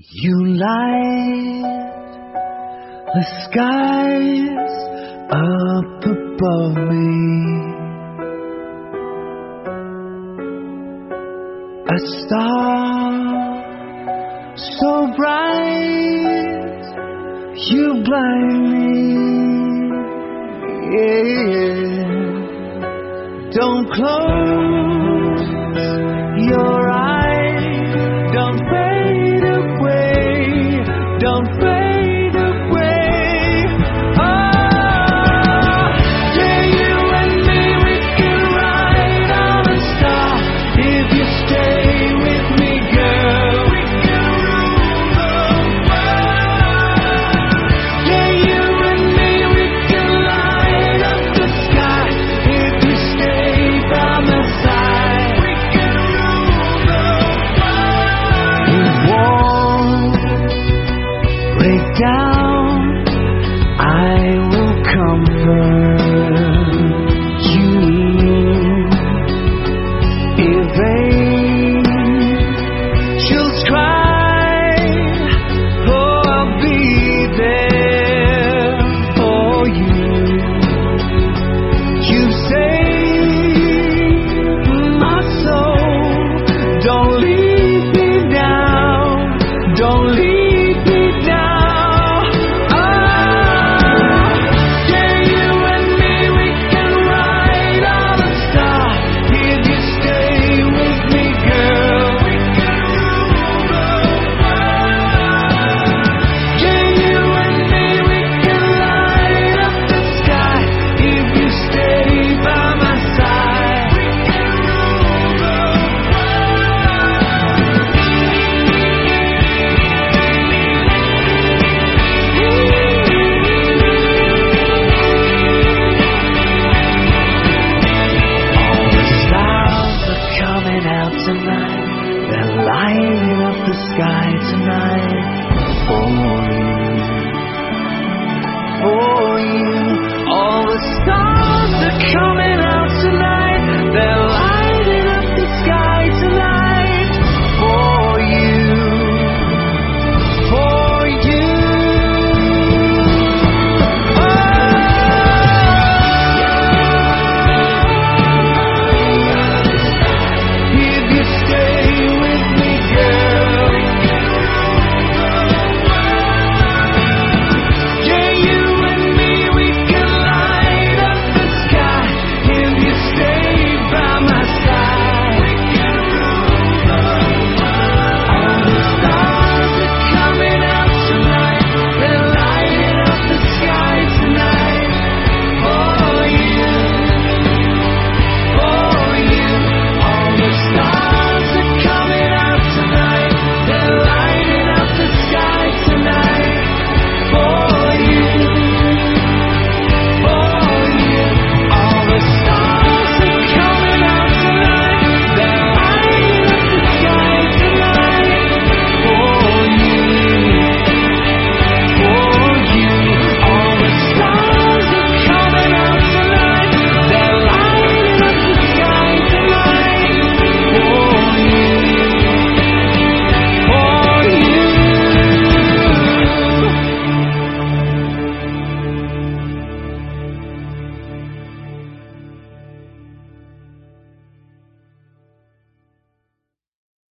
You light the skies up above me, a star so bright you blind me. Yeah. Don't close your eyes, don't fade away, don't fade away. Oh, yeah, you and me, we can ride on a star. If you stay with me, girl, we can rule the world. Yeah, you and me, we can light up the sky. If you stay by my side, we can rule the world. It won't break down.